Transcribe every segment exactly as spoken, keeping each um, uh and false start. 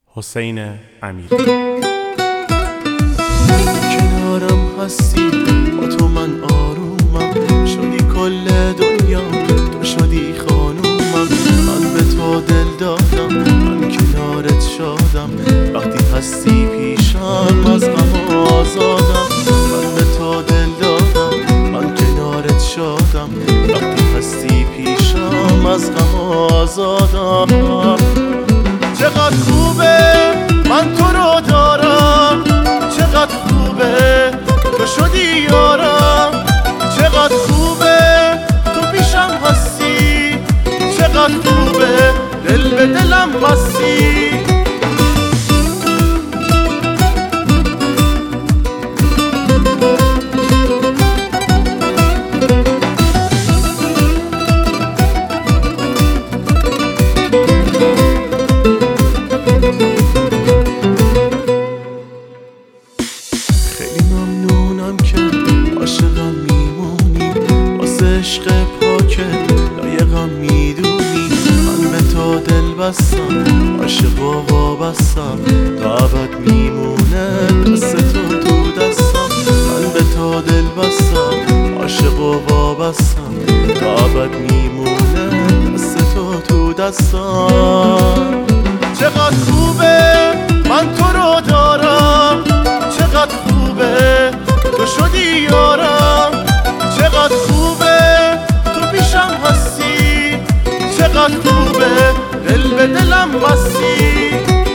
حسین امیری. کنارم هستی با تو من آرومم، شدی کل دنیا، تو شدی خانومم. من به تو دل دادم، من کنارت شادم، وقتی هستی پیشم از غم آزادم. من به تو دل دادم، من کنارت شادم، وقتی هستی پیشم از غم آزادم. چقدر خوبه من تو رو دارم، چقدر خوبه تو شدی یارم. چقدر خوبه تو پیشم هستی، چقدر خوبه دل به دلم بستی. خیلی ممنونم که عاشقم میمونی، واسه عشق پاکت لایقم میدونی. من به تو دل بستم، عاشق و وابستم، تا ابد میمونه دست تو تو دستم. من به تو دل بستم، عاشق و وابستم، تا ابد میمونه دست تو تو دستم. چقدر خوبه من تو رو دارم، چقدر خوبه تو شدی یارم. چقدر خوبه تو پیشم هستی، چقدر خوبه دل به دلم بستی.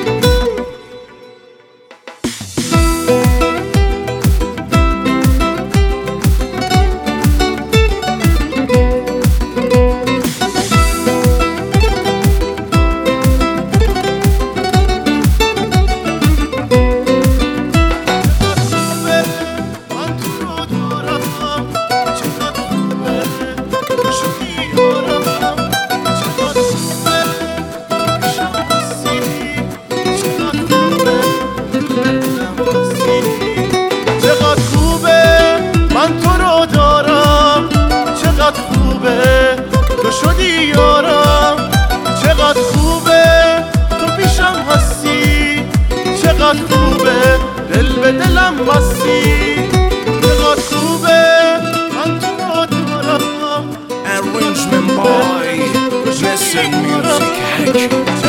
چقدر خوبه من تو رو دارم، چقدر خوبه تو شدی یارم. چقدر خوبه تو پیشم هستی، چقدر خوبه دل به دلم بستی. چقدر خوبه من تو رو دارم. Arrangement by Messing Music Hack.